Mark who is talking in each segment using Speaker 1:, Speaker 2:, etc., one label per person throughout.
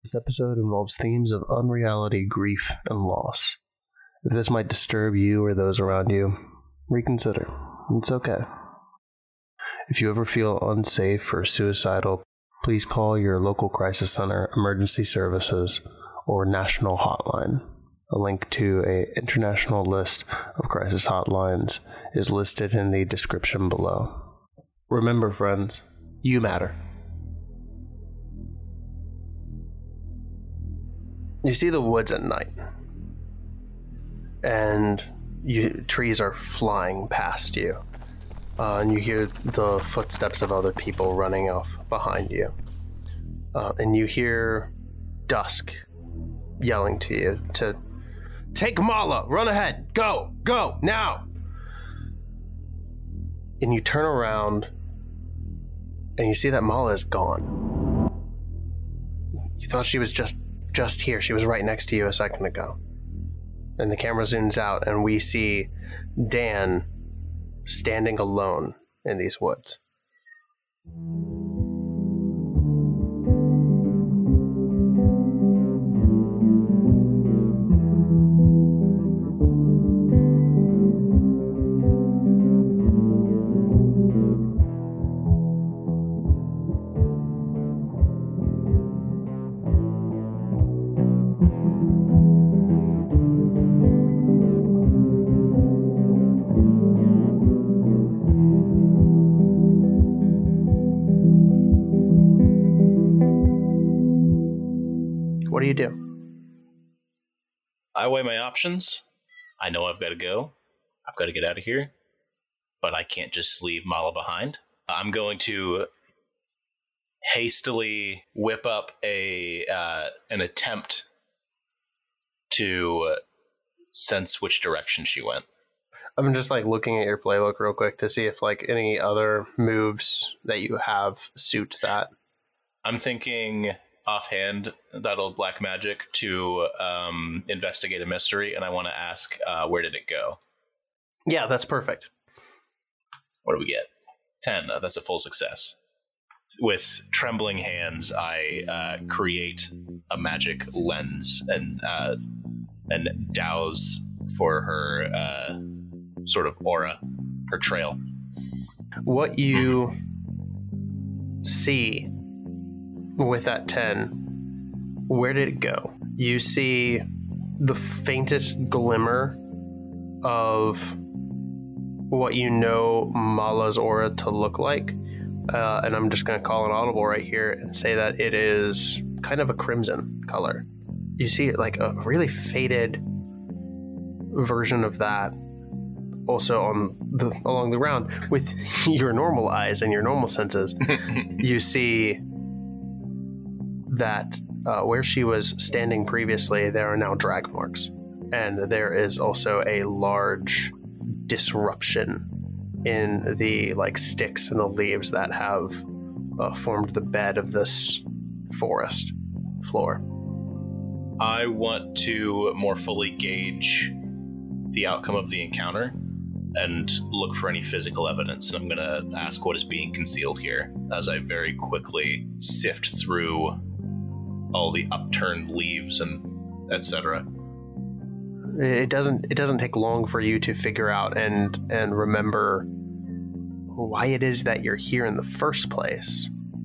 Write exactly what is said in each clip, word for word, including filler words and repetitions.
Speaker 1: This episode involves themes of unreality, grief, and loss. If this might disturb you or those around you, reconsider. It's okay. If you ever feel unsafe or suicidal, please call your local crisis center, emergency services, or national hotline. A link to an international list of crisis hotlines is listed in the description below. Remember, friends, you matter. You see the woods at night, and you, trees are flying past you, uh, and you hear the footsteps of other people running off behind you, uh, and you hear Dusk yelling to you to take Mala, run ahead, go, go, now! And you turn around, and you see that Mala is gone. You thought she was just just here. She was right next to you a second ago. And the camera zooms out, and we see Dan standing alone in these woods. What do you do?
Speaker 2: I weigh my options. I know I've got to go. I've got to get out of here. But I can't just leave Mala behind. I'm going to hastily whip up a uh, an attempt to sense which direction she went.
Speaker 1: I'm just like looking at your playbook real quick to see if like any other moves that you have suit that.
Speaker 2: I'm thinking offhand that'll black magic to um, investigate a mystery, and I want to ask, uh, where did it go?
Speaker 1: Yeah, that's perfect.
Speaker 2: What do we get? ten. Uh, that's a full success. With trembling hands, I uh, create a magic lens and uh, and douse for her uh, sort of aura, her trail.
Speaker 1: What you see with that ten, where did it go? You see the faintest glimmer of what you know Mala's aura to look like. Uh, and I'm just going to call an audible right here and say that it is kind of a crimson color. You see like a really faded version of that also on the along the ground. With your normal eyes and your normal senses, you see that uh, where she was standing previously, there are now drag marks. And there is also a large disruption in the like sticks and the leaves that have uh, formed the bed of this forest floor.
Speaker 2: I want to more fully gauge the outcome of the encounter and look for any physical evidence. And I'm going to ask what is being concealed here as I very quickly sift through all the upturned leaves and et cetera.
Speaker 1: It doesn't it doesn't take long for you to figure out and and remember why it is that you're here in the first place.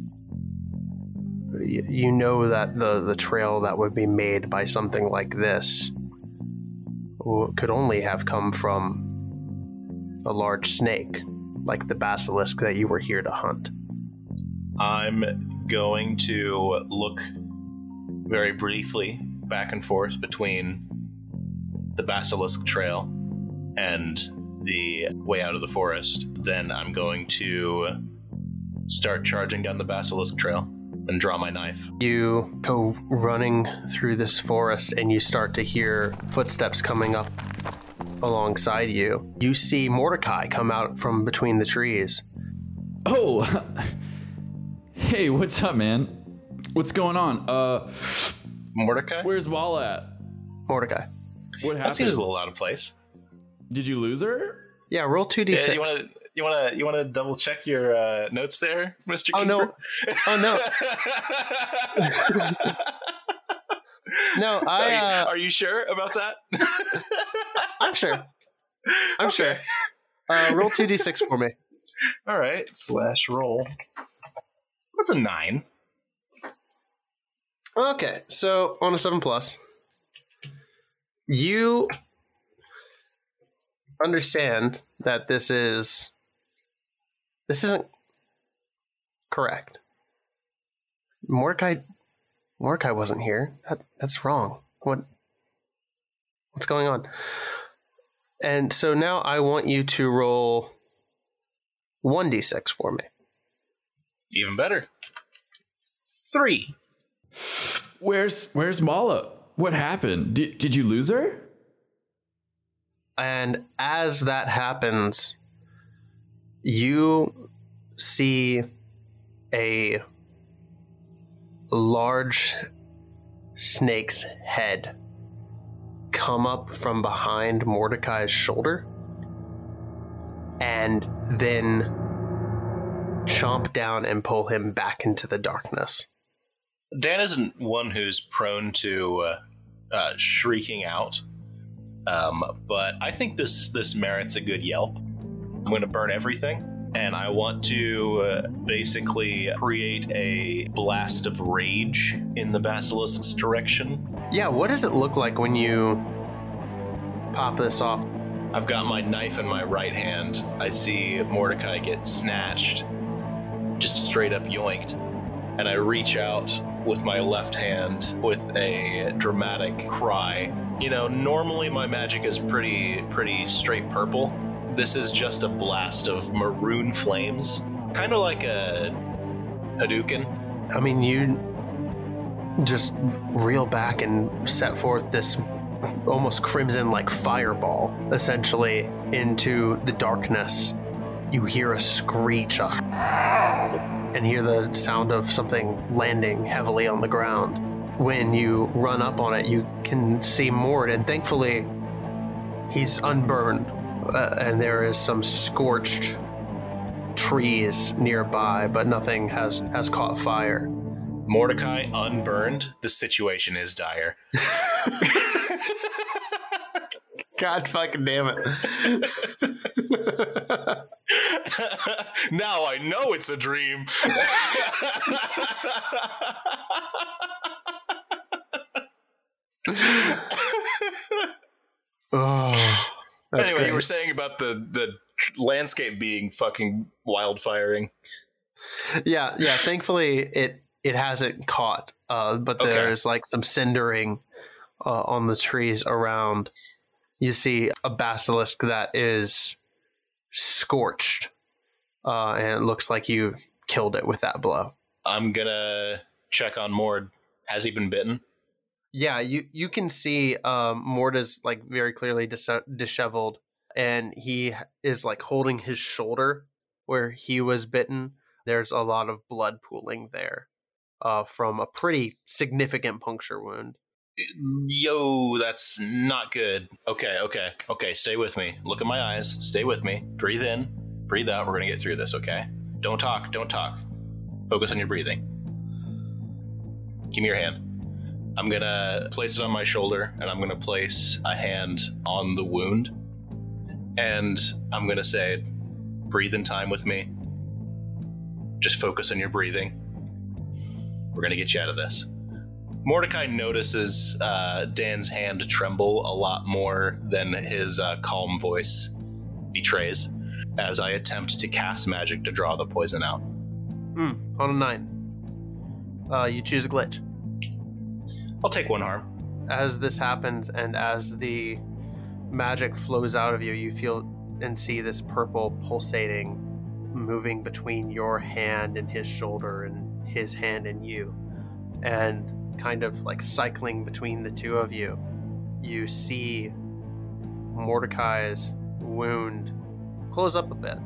Speaker 1: You, you know that the, the trail that would be made by something like this could only have come from a large snake, like the basilisk that you were here to hunt.
Speaker 2: I'm going to look very briefly back and forth between the basilisk trail and the way out of the forest. Then I'm going to start charging down the basilisk trail and draw my knife.
Speaker 1: You go running through this forest and you start to hear footsteps coming up alongside you. You see Mordecai come out from between the trees.
Speaker 3: Oh, hey, what's up, man? What's going on? Uh,
Speaker 2: Mordecai?
Speaker 3: Where's Wall at?
Speaker 1: Mordecai.
Speaker 3: What happened?
Speaker 2: That seems a little out of place.
Speaker 3: Did you lose her?
Speaker 1: Yeah, roll two d six.
Speaker 2: Yeah, you want to you want to you want to double check your uh, notes there, Mister
Speaker 1: Oh
Speaker 2: Kingford?
Speaker 1: no! Oh no! No, I.
Speaker 2: Are you,
Speaker 1: Uh,
Speaker 2: are you sure about that?
Speaker 1: I'm sure. I'm
Speaker 2: Okay.
Speaker 1: sure. Uh, roll two d six for me.
Speaker 2: All right. Slash roll. That's a nine.
Speaker 1: Okay, so on a seven plus, you understand that this is this isn't correct. Mordecai Mordecai wasn't here. That that's wrong. What what's going on? And so now I want you to roll one d six for me.
Speaker 2: Even better. Three.
Speaker 3: Where's Where's Mala? What happened? Did Did you lose her?
Speaker 1: And as that happens, you see a large snake's head come up from behind Mordecai's shoulder and then chomp down and pull him back into the darkness.
Speaker 2: Dan isn't one who's prone to uh, uh, shrieking out, um, but I think this this merits a good yelp. I'm going to burn everything, and I want to uh, basically create a blast of rage in the basilisk's direction.
Speaker 1: Yeah, what does it look like when you pop this off?
Speaker 2: I've got my knife in my right hand. I see Mordecai get snatched, just straight up yoinked, and I reach out with my left hand with a dramatic cry. You know, normally my magic is pretty, pretty straight purple. This is just a blast of maroon flames, kind of like a Hadouken.
Speaker 1: I mean, you just reel back and set forth this almost crimson-like fireball, essentially, into the darkness. You hear a screech uh, and hear the sound of something landing heavily on the ground. When you run up on it, you can see Mord, and thankfully, he's unburned, uh, and there is some scorched trees nearby, but nothing has, has caught fire.
Speaker 2: Mordecai unburned. The situation is dire.
Speaker 1: God fucking damn it.
Speaker 2: Now I know it's a dream.
Speaker 1: Oh, that's
Speaker 2: anyway,
Speaker 1: great.
Speaker 2: you were saying about the, the landscape being fucking wildfiring.
Speaker 1: Yeah, yeah. Thankfully, it it hasn't caught, uh, but
Speaker 2: Okay.
Speaker 1: there's like some cindering uh, on the trees around. You see a basilisk that is scorched, uh, and it looks like you killed it with that blow.
Speaker 2: I'm gonna check on Mord. Has he been bitten?
Speaker 1: Yeah, you you can see um, Mord is like very clearly dis- disheveled, and he is like holding his shoulder where he was bitten. There's a lot of blood pooling there uh, from a pretty significant puncture wound.
Speaker 2: Yo, that's not good. Okay, okay, okay, stay with me. Look at my eyes. Stay with me. Breathe in, breathe out. We're gonna get through this, okay? Don't talk, don't talk. Focus on your breathing. Give me your hand. I'm gonna place it on my shoulder, and I'm gonna place a hand on the wound. And I'm gonna say, breathe in time with me. Just focus on your breathing. We're gonna get you out of this. Mordecai notices uh, Dan's hand tremble a lot more than his uh, calm voice betrays as I attempt to cast magic to draw the poison out.
Speaker 1: Mm, on a nine. Uh, you choose a glitch.
Speaker 2: I'll take one harm.
Speaker 1: As this happens and as the magic flows out of you, you feel and see this purple pulsating moving between your hand and his shoulder and his hand and you. And kind of like cycling between the two of you, you see Mordecai's wound close up a bit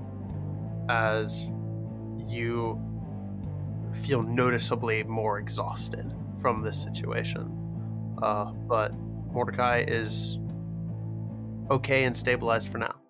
Speaker 1: as you feel noticeably more exhausted from this situation. Uh, but Mordecai is okay and stabilized for now.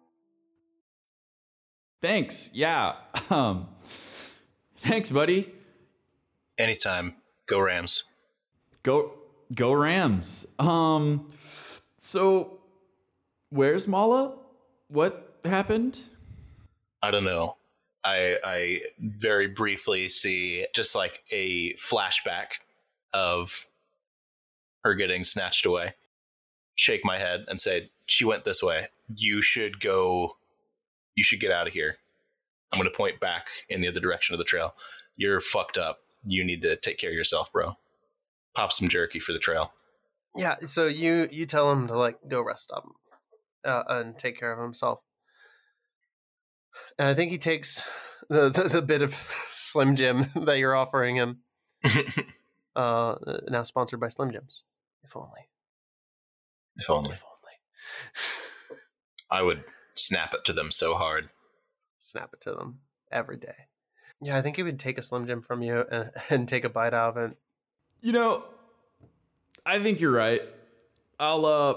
Speaker 3: Thanks. Yeah. Um. Thanks, buddy.
Speaker 2: Anytime. Go Rams.
Speaker 3: Go. Go Rams. Um, so where's Mala? What happened?
Speaker 2: I don't know. I I very briefly see just like a flashback of her getting snatched away. Shake my head and say, she went this way. You should go. You should get out of here. I'm going to point back in the other direction of the trail. You're fucked up. You need to take care of yourself, bro. Pop some jerky for the trail.
Speaker 1: Yeah, so you you tell him to like go rest up uh, and take care of himself. And I think he takes the, the, the bit of Slim Jim that you're offering him. uh, now sponsored by Slim Jims. If only.
Speaker 2: If only.
Speaker 1: If only.
Speaker 2: I would snap it to them so hard.
Speaker 1: Snap it to them every day. Yeah, I think he would take a Slim Jim from you and, and take a bite out of it.
Speaker 3: You know, I think you're right. I'll uh,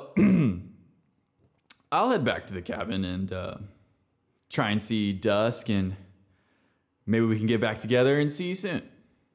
Speaker 3: I'll head back to the cabin and uh, try and see Dusk, and maybe we can get back together and see you soon.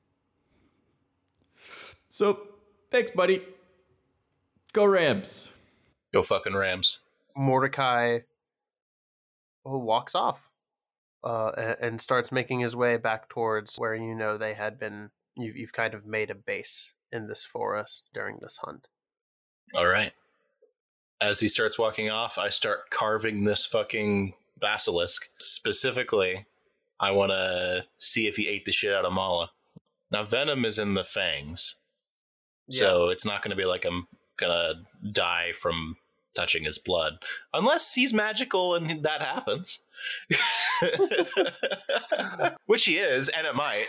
Speaker 3: So, thanks, buddy. Go Rams.
Speaker 2: Go fucking Rams.
Speaker 1: Mordecai walks off uh, and, and starts making his way back towards where you know they had been. You've, you've kind of made a base in this forest during this hunt.
Speaker 2: All right. As he starts walking off, I start carving this fucking basilisk. Specifically, I want to see if he ate the shit out of Mala. Now, venom is in the fangs. Yeah. So it's not going to be like I'm going to die from touching his blood. Unless he's magical and that happens. Which he is, and it might.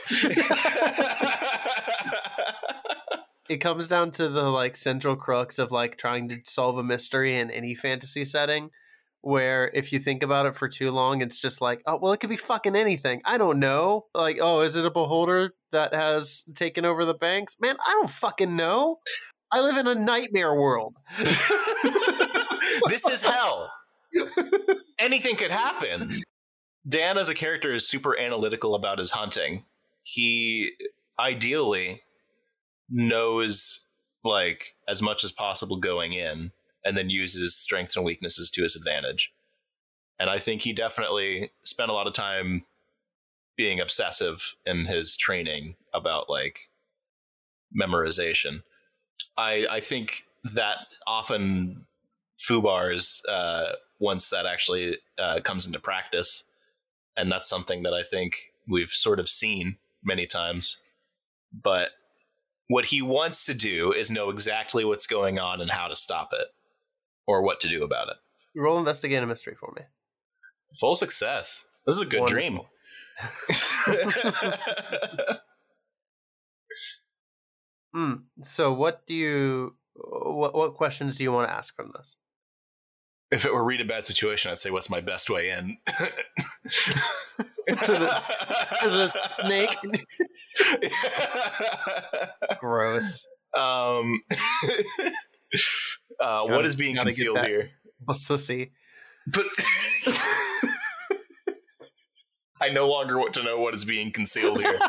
Speaker 1: It comes down to the like central crux of like trying to solve a mystery in any fantasy setting, where if you think about it for too long, it's just like, oh, well, it could be fucking anything. I don't know. Like, oh, is it a beholder that has taken over the banks? Man, I don't fucking know. I live in a nightmare world.
Speaker 2: This is hell. Anything could happen. Dan as a character is super analytical about his hunting. He ideally knows like as much as possible going in and then uses strengths and weaknesses to his advantage. And I think he definitely spent a lot of time being obsessive in his training about like memorization. I I think that often Fubars, uh, once that actually uh, comes into practice, and that's something that I think we've sort of seen many times. But what he wants to do is know exactly what's going on and how to stop it, or what to do about it.
Speaker 1: Roll investigate a mystery for me.
Speaker 2: Full success. This is a good
Speaker 1: Wonderful.
Speaker 2: Dream.
Speaker 1: Hmm. So what do you, what, what questions do you want to ask from this?
Speaker 2: If it were read a bad situation, I'd say, what's my best way in?
Speaker 1: to, the, to the snake? Gross.
Speaker 2: Um, uh, what is being concealed here?
Speaker 1: Basussy.
Speaker 2: But I no longer want to know what is being concealed here.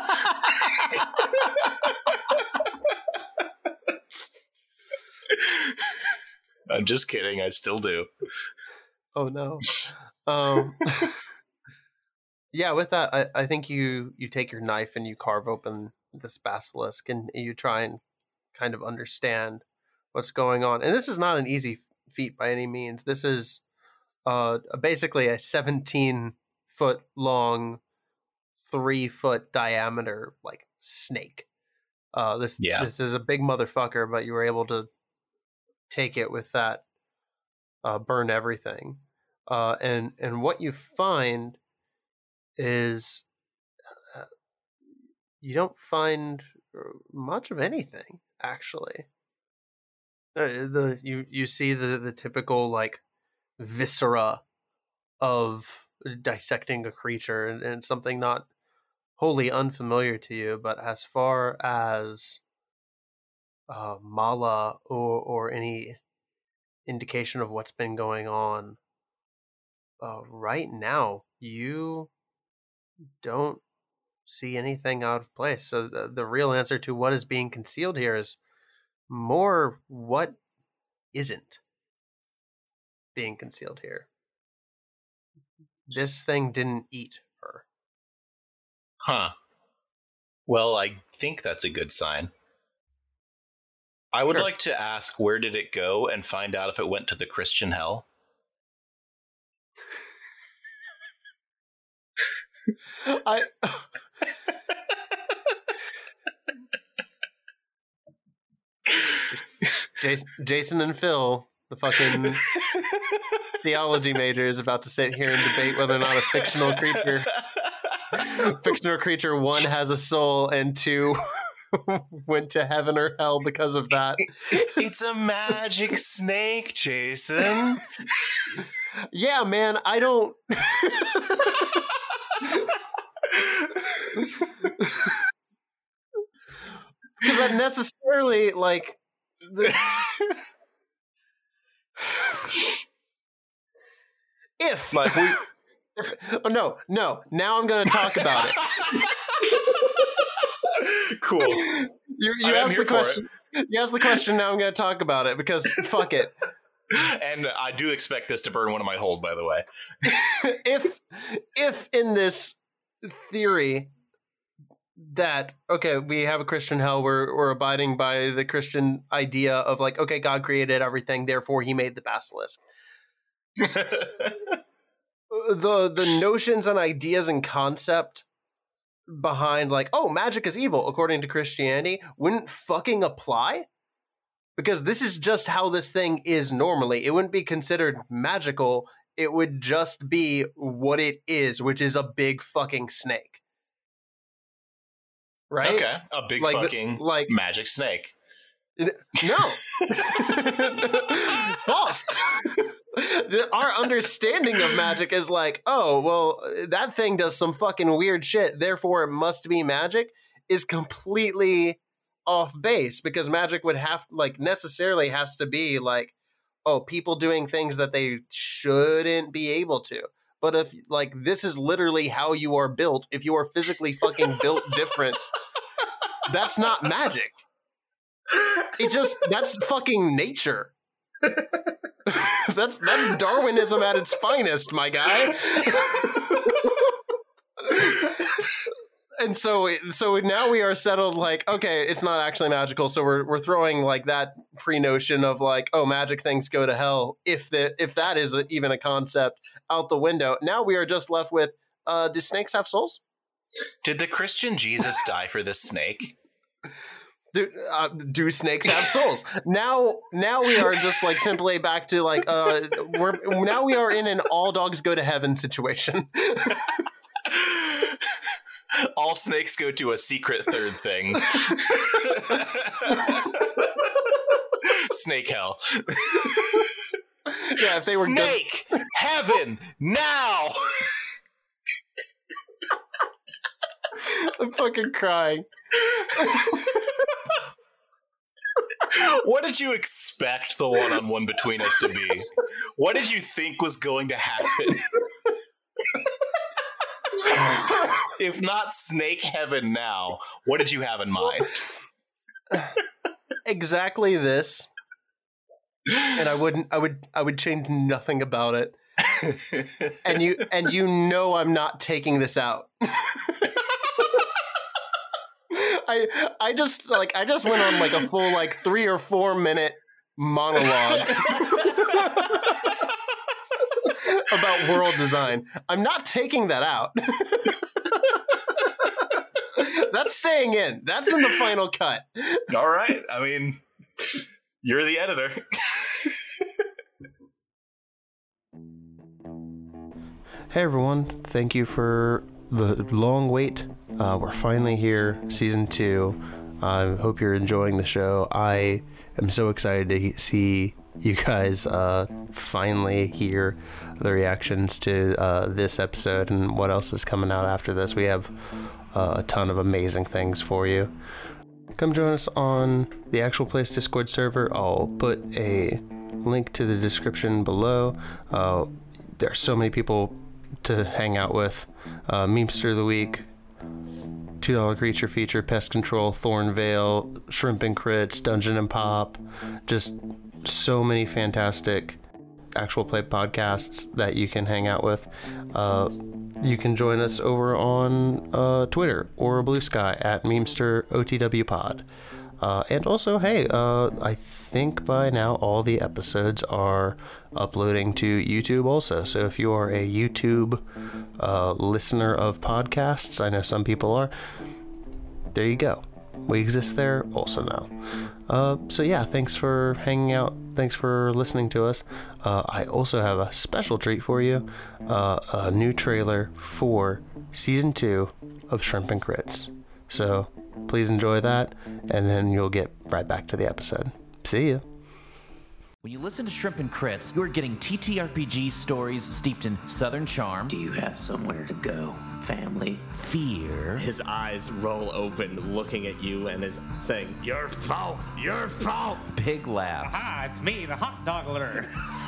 Speaker 2: I'm just kidding. I still do.
Speaker 1: Oh no. Um, yeah, with that, I, I think you, you take your knife and you carve open this basilisk and you try and kind of understand what's going on. And this is not an easy feat by any means. This is uh, basically a seventeen foot long, three foot diameter like snake. Uh, this
Speaker 2: yeah.
Speaker 1: this is a big motherfucker, but you were able to take it with that uh, burn everything. Uh, and and what you find is uh, you don't find much of anything actually. Uh, the you you see the the typical like viscera of dissecting a creature, and, and something not wholly unfamiliar to you, but as far as uh, Mala or or any indication of what's been going on uh, right now, you don't see anything out of place. So the, the real answer to what is being concealed here is more what isn't being concealed here. This thing didn't eat her.
Speaker 2: Huh. Well, I think that's a good sign. I would
Speaker 1: Sure.
Speaker 2: like to ask, where did it go, and find out if it went to the Christian hell?
Speaker 1: I Jason, Jason and Phil, the fucking theology major, is about to sit here and debate whether or not a fictional creature, fictional creature, one has a soul and two went to heaven or hell because of that.
Speaker 2: It's a magic snake, Jason.
Speaker 1: Yeah, man, I don't. Because that necessarily, like, the... if,
Speaker 2: Like we...
Speaker 1: if, oh no, no. Now I'm going to talk about it.
Speaker 2: Cool.
Speaker 1: You, you
Speaker 2: I'm
Speaker 1: asked
Speaker 2: here
Speaker 1: the
Speaker 2: for
Speaker 1: question. You asked the question. Now I'm going to talk about it because fuck it.
Speaker 2: And I do expect this to burn one of my hold, by the way.
Speaker 1: if if in this theory that, okay, we have a Christian hell, we're we're abiding by the Christian idea of like, okay, God created everything, therefore he made the basilisk. the the notions and ideas and concept behind like, oh, magic is evil according to Christianity wouldn't fucking apply. Because this is just how this thing is normally. It wouldn't be considered magical. It would just be what it is, which is a big fucking snake. Right?
Speaker 2: Okay, a big
Speaker 1: Like the-
Speaker 2: fucking
Speaker 1: like-
Speaker 2: magic snake.
Speaker 1: No. False. The- Our understanding of magic is like, oh, well, that thing does some fucking weird shit, therefore it must be magic, is completely off base, because magic would have, like, necessarily has to be like, oh, people doing things that they shouldn't be able to. But if, like, this is literally how you are built, if you are physically fucking built different, that's not magic. It just, that's fucking nature. that's that's Darwinism at its finest, my guy. And so, so now we are settled. Like, okay, it's not actually magical. So we're we're throwing like that pre-notion of like, oh, magic things go to hell, if the if that is a, even a concept, out the window. Now we are just left with, uh, do snakes have souls?
Speaker 2: Did the Christian Jesus die for this snake?
Speaker 1: Do, uh, do snakes have souls? now, now we are just like simply back to like, uh, we're now we are in an all dogs go to heaven situation.
Speaker 2: All snakes go to a secret third thing. Snake hell.
Speaker 1: Yeah, if they were
Speaker 2: Snake
Speaker 1: good.
Speaker 2: heaven now.
Speaker 1: I'm fucking crying.
Speaker 2: What did you expect the one-on-one between us to be? What did you think was going to happen? If not snake heaven now, what did you have in mind?
Speaker 1: Exactly this. And I wouldn't I would I would change nothing about it. And you and you know I'm not taking this out. I I just like I just went on like a full like three or four minute monologue about world design. I'm not taking that out. That's staying in. That's in the final cut.
Speaker 2: All right. I mean, you're the editor.
Speaker 1: Hey everyone, thank you for the long wait. Uh, we're finally here, season two. I uh, hope you're enjoying the show. I am so excited to he- see you guys uh, finally hear the reactions to uh, this episode and what else is coming out after this. We have uh, a ton of amazing things for you. Come join us on the Actual Place Discord server. I'll put a link to the description below. Uh, there are so many people to hang out with. Uh, Memester of the Week, two dollar Creature Feature, Pest Control, Thornvale, Shrimp and Crits, Dungeon and Pop. Just so many fantastic actual play podcasts that you can hang out with. Uh, you can join us over on uh, Twitter or Blue Sky at Memester O T W Pod. Uh, and also, hey, uh, I think by now all the episodes are uploading to YouTube also. So if you are a YouTube uh, listener of podcasts, I know some people are, there you go. We exist there also now. Uh, so yeah, thanks for hanging out. Thanks for listening to us. Uh, I also have a special treat for you. Uh, a new trailer for season two of Shrimp and Crits. So please enjoy that, and then you'll get right back to the episode. See ya.
Speaker 4: When you listen to Shrimp and Crits, you're getting T T R P G stories steeped in Southern charm.
Speaker 5: Do you have somewhere to go, family?
Speaker 4: Fear.
Speaker 6: His eyes roll open, looking at you, and is saying, "Your fault, your fault."
Speaker 4: Big laughs.
Speaker 7: Ah, it's me, the hot dogler.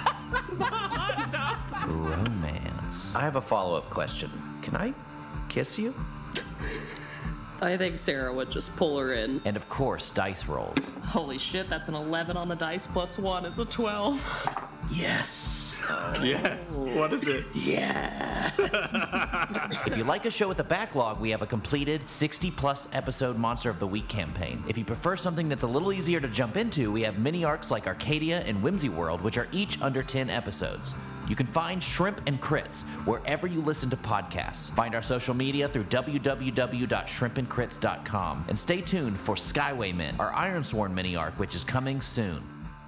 Speaker 4: Romance.
Speaker 5: I have a follow-up question. Can I kiss you?
Speaker 8: I think Sarah would just pull her in.
Speaker 4: And of course, dice rolls.
Speaker 8: Holy shit, that's an eleven on the dice plus one. It's a twelve.
Speaker 5: Yes. Oh.
Speaker 6: Yes. What is it?
Speaker 5: Yeah.
Speaker 4: If you like a show with a backlog, we have a completed sixty plus episode Monster of the Week campaign. If you prefer something that's a little easier to jump into, we have mini arcs like Arcadia and Whimsy World, which are each under ten episodes. You can find Shrimp and Crits wherever you listen to podcasts. Find our social media through w w w dot shrimp and crits dot com. And stay tuned for Skywaymen, our Ironsworn mini arc, which is coming soon.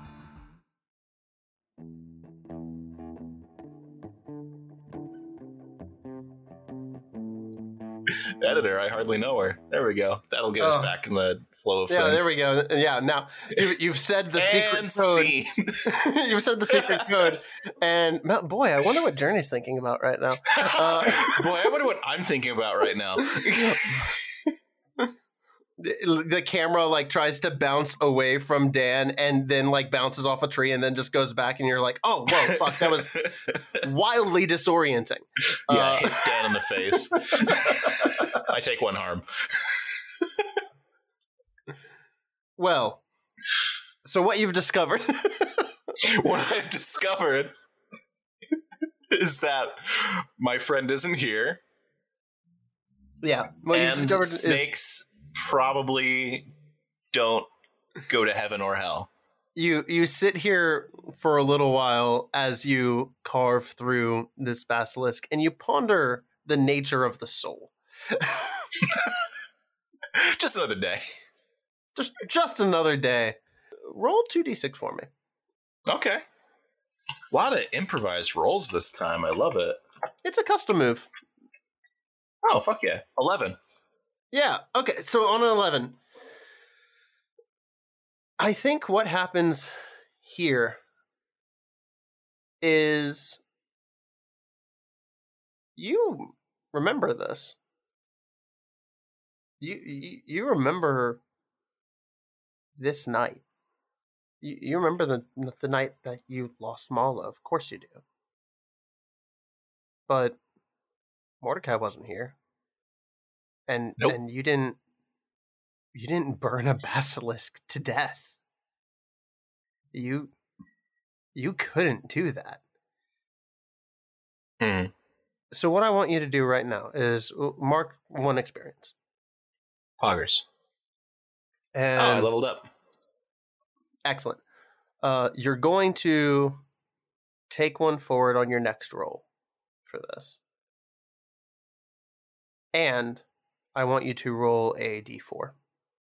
Speaker 2: Editor, I hardly know her. There we go. That'll get us
Speaker 1: Oh.
Speaker 2: back in the flow of
Speaker 1: Yeah,
Speaker 2: things.
Speaker 1: there we go. Yeah, now you- you've said the secret
Speaker 2: And
Speaker 1: code.
Speaker 2: scene.
Speaker 1: You've said the secret code, and boy, I wonder what Journey's thinking about right now. Uh,
Speaker 2: Boy, I wonder what I'm thinking about right now.
Speaker 1: the, the camera like tries to bounce away from Dan, and then like bounces off a tree, and then just goes back, and you're like, "Oh, whoa, fuck!" That was wildly disorienting.
Speaker 2: Yeah,
Speaker 1: Uh,
Speaker 2: hits Dan in the face. I take one harm.
Speaker 1: Well, so what you've discovered?
Speaker 2: What I've discovered is that my friend isn't here,
Speaker 1: Yeah, what you've
Speaker 2: and
Speaker 1: discovered is
Speaker 2: snakes probably don't go to heaven or hell.
Speaker 1: you you sit here for a little while as you carve through this basilisk, and you ponder the nature of the soul.
Speaker 2: Just another day.
Speaker 1: Just just another day. Roll two d six for me.
Speaker 2: Okay. A lot of improvised rolls this time. I love it.
Speaker 1: It's a custom move.
Speaker 2: Oh, fuck yeah. eleven.
Speaker 1: Yeah, okay, so on an eleven, I think what happens here is you remember this. You you, you remember this night. You, you remember the the night that you lost Mala. Of course you do. But Mordecai wasn't here. And
Speaker 2: Nope.
Speaker 1: and you didn't you didn't burn a basilisk to death. You you couldn't do that.
Speaker 2: Hmm.
Speaker 1: So what I want you to do right now is mark one experience.
Speaker 2: Poggers.
Speaker 1: And
Speaker 2: Oh, I leveled up.
Speaker 1: excellent. Uh, you're going to take one forward on your next roll for this. And I want you to roll a d four.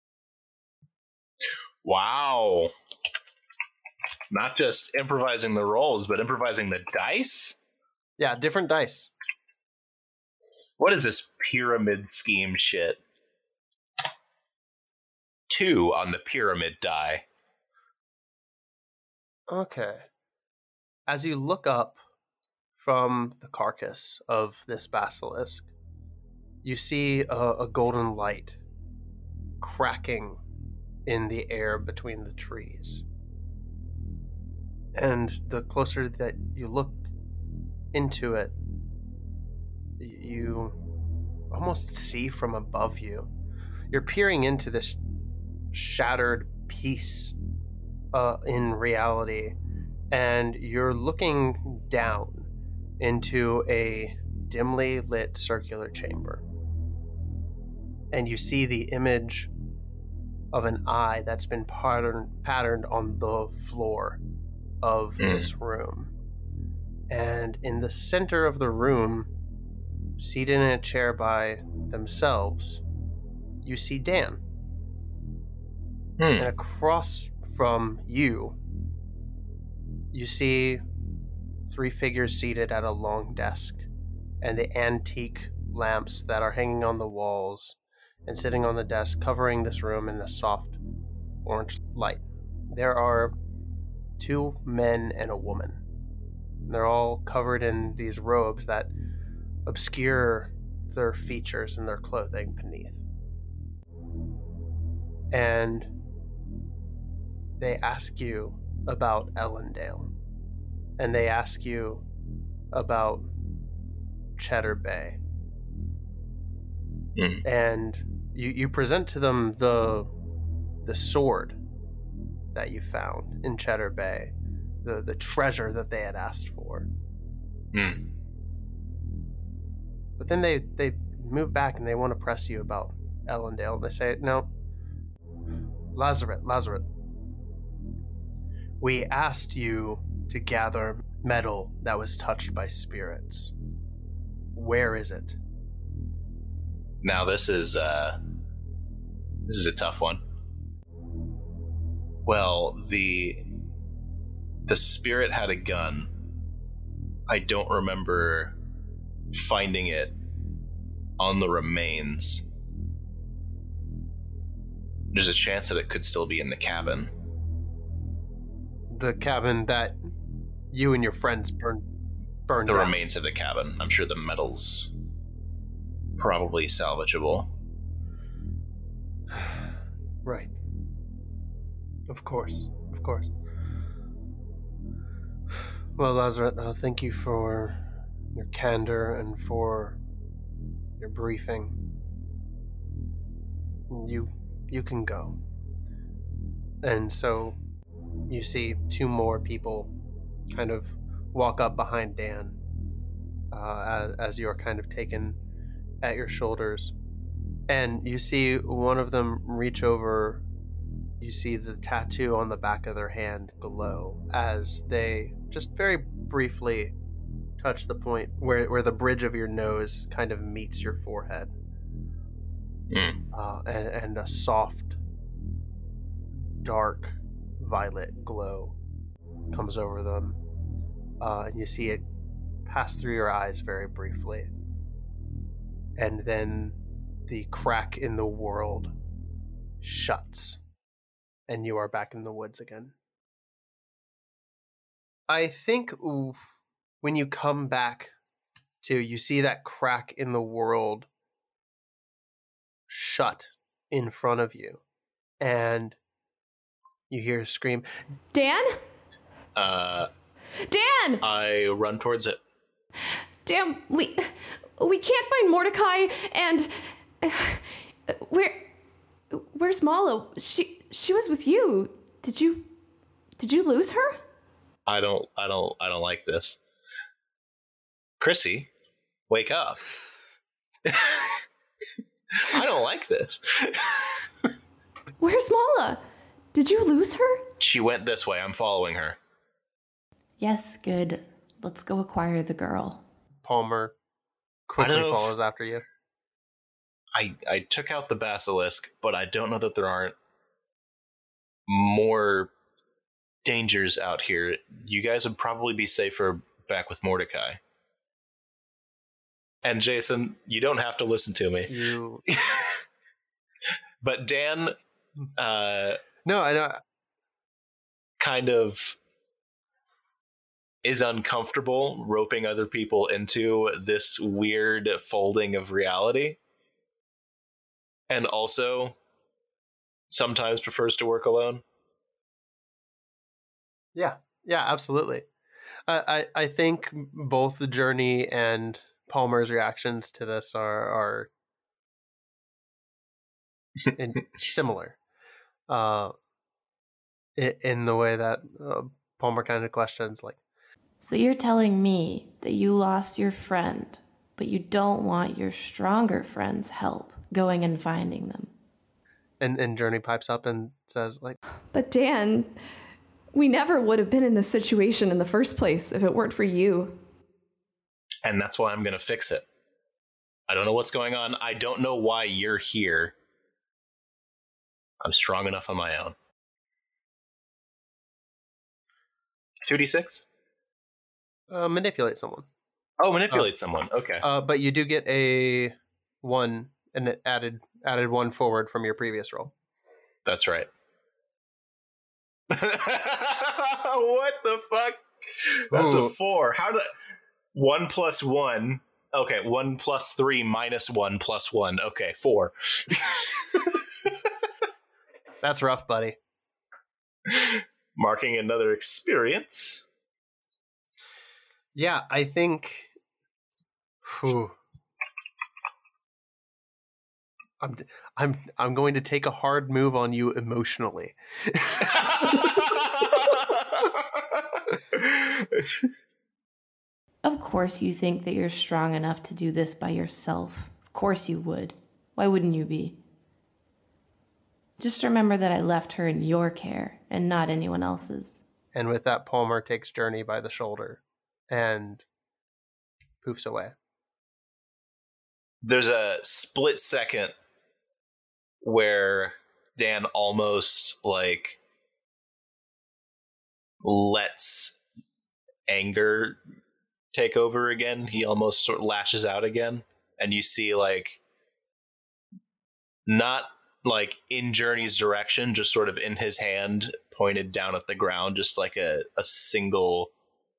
Speaker 2: Wow. Not just improvising the rolls, but improvising the dice?
Speaker 1: Yeah, different dice.
Speaker 2: What is this pyramid scheme shit? Two on the pyramid die.
Speaker 1: Okay. As you look up from the carcass of this basilisk, you see a, a golden light cracking in the air between the trees. And the closer that you look into it, you almost see from above you. You're peering into this shattered piece uh, in reality, and you're looking down into a dimly lit circular chamber. And you see the image of an eye that's been patterned, patterned on the floor of mm. this room. And in the center of the room, seated in a chair by themselves, you see Dan. Mm. And across from you, you see three figures seated at a long desk, and the antique lamps that are hanging on the walls and sitting on the desk, covering this room in a soft orange light. There are two men and a woman. They're all covered in these robes that obscure their features and their clothing beneath. And they ask you about Ellendale. And they ask you about Cheddar Bay. Mm. And you, you present to them the the sword that you found in Cheddar Bay, the, the treasure that they had asked for. Mm. But then they, they move back and they want to press you about Ellendale. And they say, no, Lazaret, Lazaret, we asked you to gather metal that was touched by spirits. Where is it?
Speaker 2: Now this is uh this is a tough one. Well, the the spirit had a gun. I don't remember finding it on the remains. There's a chance that it could still be in the cabin.
Speaker 1: The cabin that you and your friends burned burned
Speaker 2: The
Speaker 1: down.
Speaker 2: remains of the cabin. I'm sure the metal's probably salvageable.
Speaker 1: Right. Of course. Of course. Well, Lazaret, uh, thank you for your candor and for your briefing. You you can go. And so you see two more people kind of walk up behind Dan uh, as, as you're kind of taken at your shoulders. And you see one of them reach over. You see the tattoo on the back of their hand glow as they just very briefly touch the point where, where the bridge of your nose kind of meets your forehead. Mm. Uh, and, and a soft, dark violet glow comes over them. Uh, and you see it pass through your eyes very briefly. And then the crack in the world shuts, and you are back in the woods again. I think ooh, when you come back to, you see that crack in the world shut in front of you, and you hear a scream.
Speaker 9: Dan?
Speaker 2: Uh,
Speaker 9: Dan!
Speaker 2: I run towards it.
Speaker 9: Dan, we we can't find Mordecai, and uh, where where's Mala? She she was with you. Did you did you lose her?
Speaker 2: I don't I don't I don't like this. Chrissy, wake up. I don't like this.
Speaker 9: Where's Mala? Did you lose her?
Speaker 2: She went this way. I'm following her.
Speaker 10: Yes, good. Let's go acquire the girl.
Speaker 1: Palmer quickly follows
Speaker 2: if...
Speaker 1: after you.
Speaker 2: I I took out the basilisk, but I don't know that there aren't more dangers out here. You guys would probably be safer back with Mordecai. And Jason, you don't have to listen to me.
Speaker 1: You.
Speaker 2: But Dan, uh,
Speaker 1: no, I don't.
Speaker 2: Kind of is uncomfortable roping other people into this weird folding of reality. And also sometimes prefers to work alone.
Speaker 1: Yeah, yeah, absolutely. Uh, I, I think both the journey and Palmer's reactions to this are, are and similar. Uh, in, in the way that uh, Palmer kind of questions, like,
Speaker 10: So you're telling me that you lost your friend, but you don't want your stronger friend's help going and finding them.
Speaker 1: and, and Journey pipes up and says, like,
Speaker 9: But Dan, we never would have been in this situation in the first place if it weren't for you.
Speaker 2: And that's why I'm going to fix it. I don't know what's going on. I don't know why you're here. I'm strong enough on my own. two d six?
Speaker 1: uh, manipulate someone.
Speaker 2: Oh, manipulate someone. Okay.
Speaker 1: Uh, but you do get a one, and it added added one forward from your previous roll.
Speaker 2: That's right. What the fuck? That's
Speaker 1: Ooh.
Speaker 2: a four. How did... One plus one. Okay, one plus three minus one plus one. Okay, four.
Speaker 1: That's rough, buddy.
Speaker 2: Marking another experience.
Speaker 1: Yeah, I think. Whew. I'm I'm I'm going to take a hard move on you emotionally.
Speaker 10: Of course you think that you're strong enough to do this by yourself. Of course you would. Why wouldn't you be? Just remember that I left her in your care and not anyone else's.
Speaker 1: And with that, Palmer takes Journey by the shoulder and poofs away.
Speaker 2: There's a split second where Dan almost like lets anger take over again. He almost sort of lashes out again, and you see like not like in Journey's direction, just sort of in his hand pointed down at the ground, just like a, a single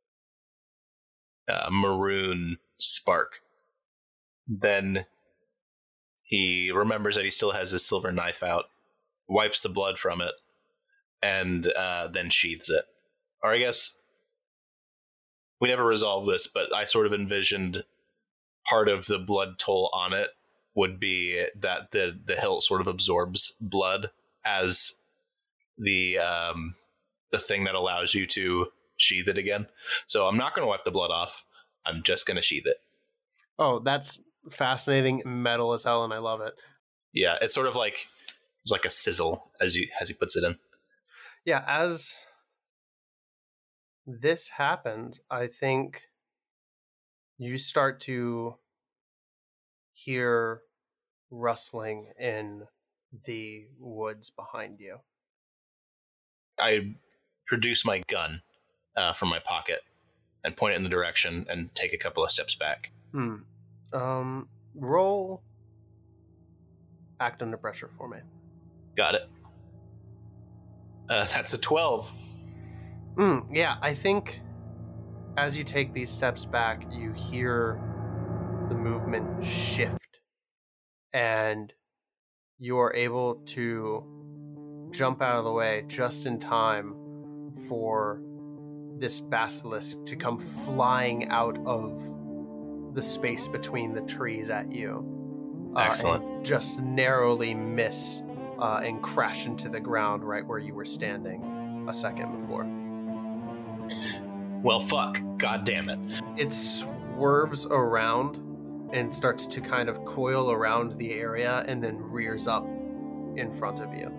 Speaker 2: uh, maroon spark. Then he remembers that he still has his silver knife out, wipes the blood from it, and uh, then sheathes it. Or I guess we never resolved this, but I sort of envisioned part of the blood toll on it would be that the, the hilt sort of absorbs blood as the um, the thing that allows you to sheathe it again. So I'm not going to wipe the blood off. I'm just going to sheathe it.
Speaker 1: Oh, that's fascinating, metal as hell, and I love it.
Speaker 2: Yeah, it's sort of like it's like a sizzle as you as he puts it in.
Speaker 1: Yeah, as this happens, I think you start to hear rustling in the woods behind you.
Speaker 2: I produce my gun uh, from my pocket and point it in the direction and take a couple of steps back.
Speaker 1: Hmm. Um, roll act under pressure for me.
Speaker 2: Got it. Uh, that's a twelve.
Speaker 1: Mm, yeah, I think as you take these steps back, you hear the movement shift, and you are able to jump out of the way just in time for this basilisk to come flying out of the space between the trees at you. Uh,
Speaker 2: Excellent.
Speaker 1: and just narrowly miss uh, and crash into the ground right where you were standing a second before.
Speaker 2: Well, fuck. God damn it.
Speaker 1: It swerves around and starts to kind of coil around the area and then rears up in front of you.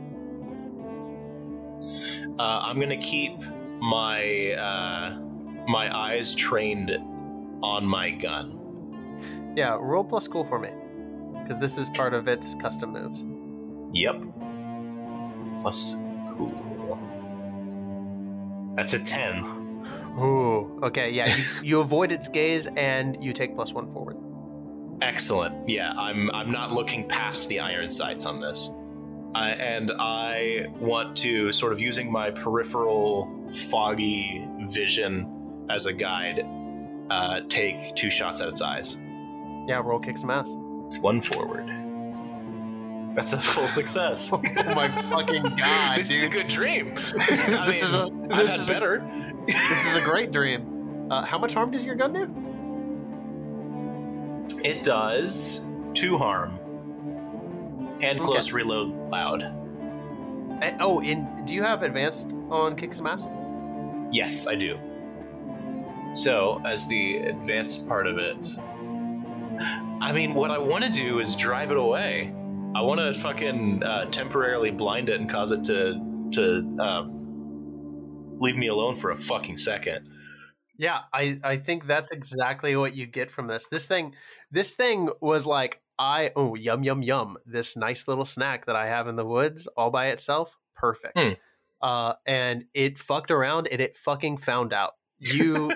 Speaker 2: Uh, I'm gonna keep my uh, my eyes trained on my gun.
Speaker 1: Yeah, roll plus cool for me, because this is part of its custom moves.
Speaker 2: Yep. Plus cool. That's a ten.
Speaker 1: Ooh, okay, yeah, you, you avoid its gaze and you take plus one forward.
Speaker 2: Excellent. Yeah, I'm I'm not looking past the iron sights on this. Uh, and I want to, sort of using my peripheral foggy vision as a guide, uh, take two shots at its eyes.
Speaker 1: Yeah, roll kick some ass.
Speaker 2: It's one forward. That's a full success.
Speaker 1: Oh my fucking god,
Speaker 2: This
Speaker 1: dude.
Speaker 2: is a good dream. I
Speaker 1: This
Speaker 2: mean,
Speaker 1: is a-
Speaker 2: I've
Speaker 1: this
Speaker 2: had
Speaker 1: is a-
Speaker 2: better.
Speaker 1: This is a great dream. Uh, how much harm does your gun do?
Speaker 2: It does two harm. Hand close, okay. Reload loud.
Speaker 1: And, oh, and do you have advanced on kick some ass?
Speaker 2: Yes, I do. So, as the advanced part of it, I mean, what I want to do is drive it away. I want to fucking uh, temporarily blind it and cause it to to um, leave me alone for a fucking second.
Speaker 1: Yeah, I, I think that's exactly what you get from this. This thing, this thing was like, I oh yum yum yum. This nice little snack that I have in the woods all by itself, perfect.
Speaker 2: Hmm.
Speaker 1: Uh, and it fucked around and it fucking found out. You,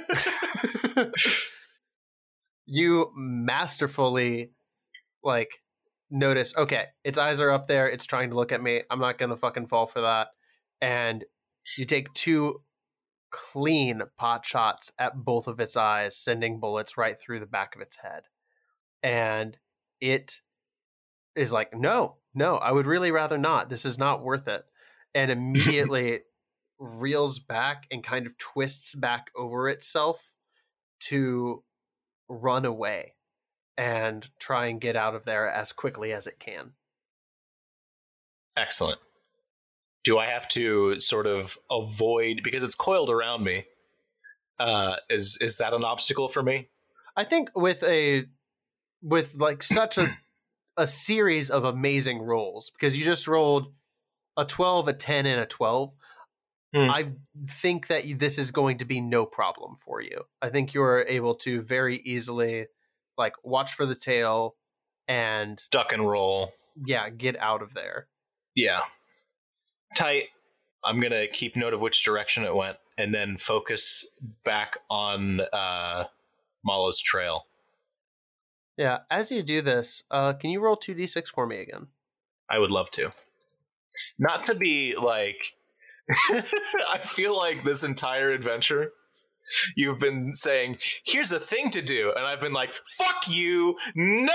Speaker 1: you masterfully, like, notice. Okay, its eyes are up there. It's trying to look at me. I'm not gonna fucking fall for that. And you take two clean pot shots at both of its eyes, sending bullets right through the back of its head. And it is like, no, no, I would really rather not. This is not worth it. And immediately reels back and kind of twists back over itself to run away and try and get out of there as quickly as it can.
Speaker 2: Excellent. Do I have to sort of avoid, because it's coiled around me, uh, is is that an obstacle for me?
Speaker 1: I think with a with like such a a series of amazing rolls, because you just rolled a twelve, a ten, and a twelve. Hmm. I think that this is going to be no problem for you. I think you're able to very easily, like, watch for the tail and
Speaker 2: duck and roll.
Speaker 1: Yeah, get out of there.
Speaker 2: Yeah. Tight. I'm going to keep note of which direction it went and then focus back on uh, Mala's trail.
Speaker 1: Yeah, as you do this, uh, can you roll two d six for me again?
Speaker 2: I would love to. Not to be like... I feel like this entire adventure, you've been saying, here's a thing to do. And I've been like, fuck you, no!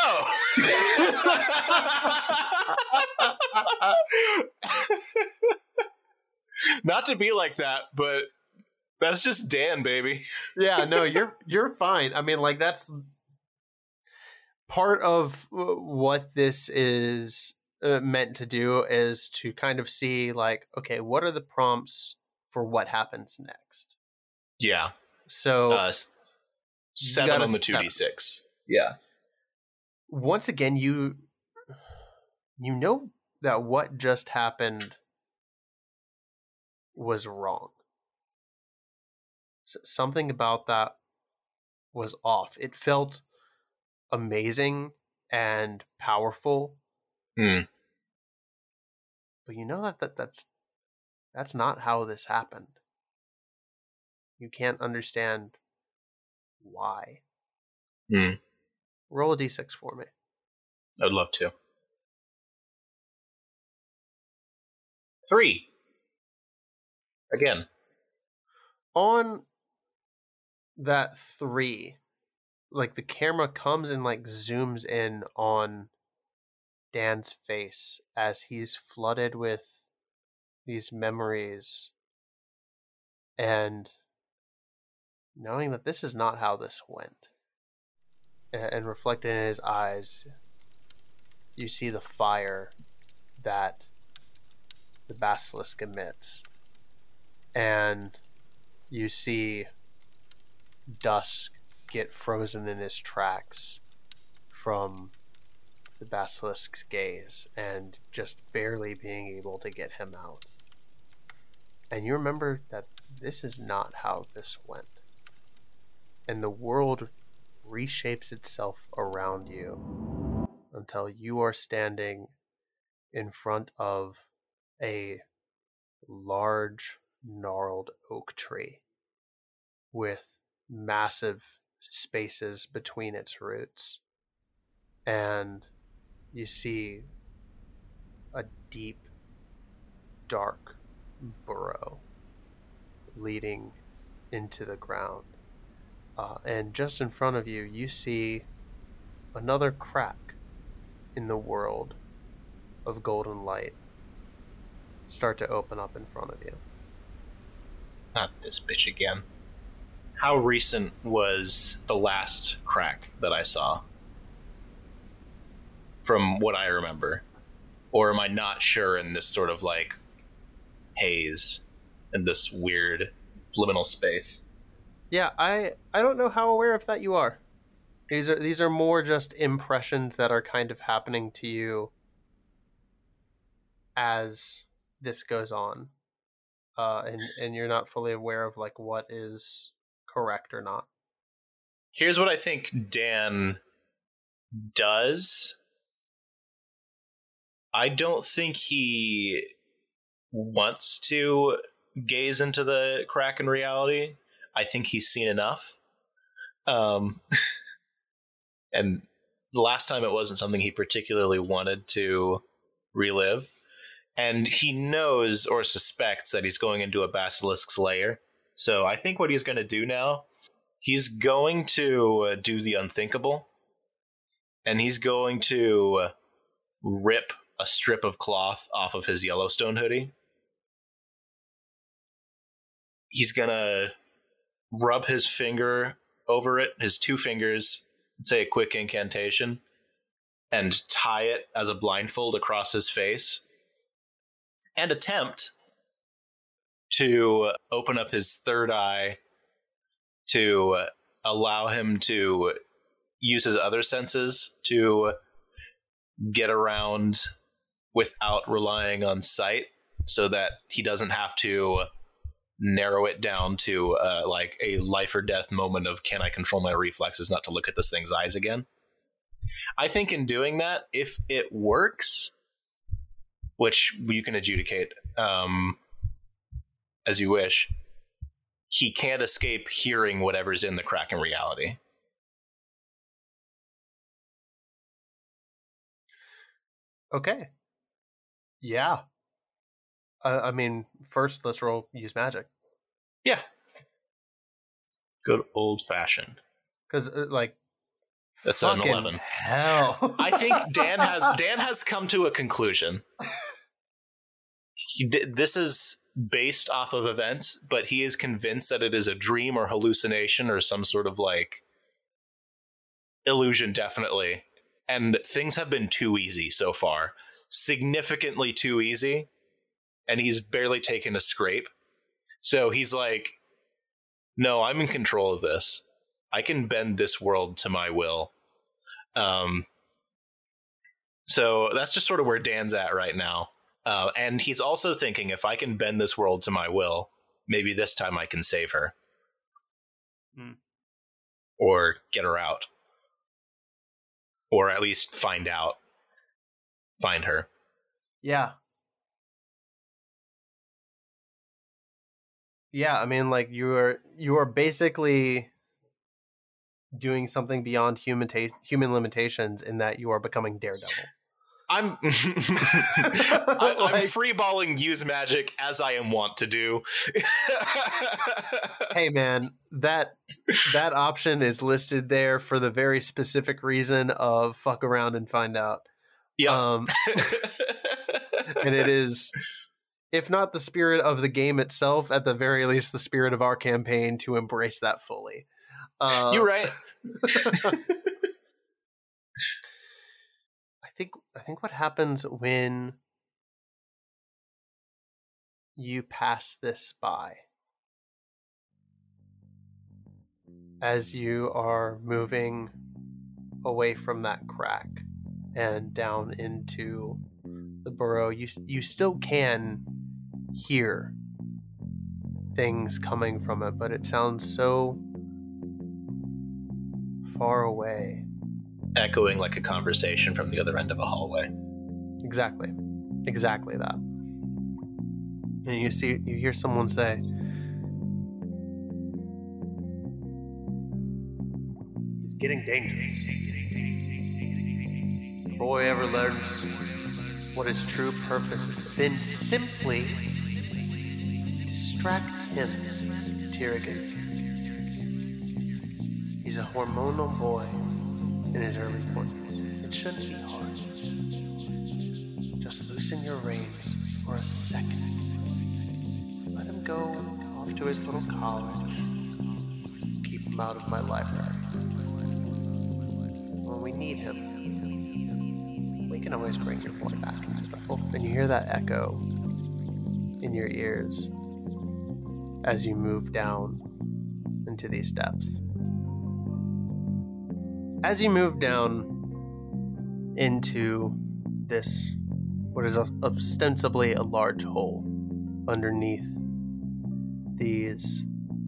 Speaker 2: Not to be like that, but that's just Dan, baby.
Speaker 1: Yeah, no, you're you're fine. I mean, like, that's part of what this is uh, meant to do, is to kind of see, like, okay, what are the prompts for what happens next?
Speaker 2: Yeah.
Speaker 1: So
Speaker 2: uh, seven on the two d six. Yeah.
Speaker 1: Once again, you you know that what just happened was wrong. S- something about that was off. It felt amazing and powerful.
Speaker 2: Hmm.
Speaker 1: But you know that, that that's that's not how this happened. You can't understand why.
Speaker 2: Hmm.
Speaker 1: Roll a d six for me.
Speaker 2: I'd love to. Three. Again.
Speaker 1: On that three, like, the camera comes and, like, zooms in on Dan's face as he's flooded with these memories, and knowing that this is not how this went, and reflected in his eyes, you see the fire that the basilisk emits, and you see Dusk get frozen in his tracks from the basilisk's gaze and just barely being able to get him out. And you remember that this is not how this went. And the world reshapes itself around you until you are standing in front of a large, gnarled oak tree with massive spaces between its roots. And you see a deep, dark burrow leading into the ground. Uh, and just in front of you, you see another crack in the world of golden light start to open up in front of you.
Speaker 2: Not this bitch again. How recent was the last crack that I saw? From what I remember. Or am I not sure in this sort of like haze, in this weird liminal space?
Speaker 1: Yeah, I I don't know how aware of that you are. These are these are more just impressions that are kind of happening to you as this goes on. Uh, and, and you're not fully aware of like what is correct or not.
Speaker 2: Here's what I think Dan does. I don't think he wants to gaze into the crack in reality. I think he's seen enough. Um, and the last time it wasn't something he particularly wanted to relive. And he knows or suspects that he's going into a basilisk's lair. So I think what he's going to do now, he's going to uh, do the unthinkable. And he's going to uh, rip a strip of cloth off of his Yellowstone hoodie. He's going to rub his finger over it, his two fingers, and say a quick incantation, and tie it as a blindfold across his face. And attempt to open up his third eye to allow him to use his other senses to get around without relying on sight, so that he doesn't have to narrow it down to uh, like a life or death moment of, can I control my reflexes not to look at this thing's eyes again? I think in doing that, if it works, which you can adjudicate um, as you wish, he can't escape hearing whatever's in the crack in reality.
Speaker 1: Okay. Yeah. Uh, I mean, first, let's roll use magic.
Speaker 2: Yeah. Good old fashioned.
Speaker 1: Because, uh, like,
Speaker 2: that's an eleven.
Speaker 1: Hell.
Speaker 2: I think Dan has Dan has come to a conclusion. He did, this is based off of events, but he is convinced that it is a dream or hallucination or some sort of like illusion, definitely. And things have been too easy so far. Significantly too easy. And he's barely taken a scrape. So he's like, no, I'm in control of this. I can bend this world to my will. Um, so that's just sort of where Dan's at right now. Uh, and he's also thinking, if I can bend this world to my will, maybe this time I can save her.
Speaker 1: Mm.
Speaker 2: Or get her out. Or at least find out. Find her.
Speaker 1: Yeah. Yeah, I mean, like, you are you are basically doing something beyond human ta- human limitations in that you are becoming Daredevil.
Speaker 2: I'm I, I'm freeballing use magic as I am wont to do.
Speaker 1: Hey man, that that option is listed there for the very specific reason of fuck around and find out.
Speaker 2: Yeah.
Speaker 1: Um, and it is, if not the spirit of the game itself, at the very least the spirit of our campaign to embrace that fully. Uh,
Speaker 2: You're right.
Speaker 1: I think I think what happens when you pass this by, as you are moving away from that crack and down into the burrow, you you still can hear things coming from it, but it sounds so far away.
Speaker 2: Echoing like a conversation from the other end of a hallway.
Speaker 1: Exactly. Exactly that. And you see, you hear someone say, "It's getting dangerous. The boy ever learns what his true purpose is, then simply distract him, Tirigan. He's a hormonal boy in his early twenties. It shouldn't be hard. Just loosen your reins for a second. Let him go off to his little college. Keep him out of my library. When we need him, we can always bring your voice back into the fold. And you hear that echo in your ears as you move down into these depths. As you move down into this, what is ostensibly a large hole underneath these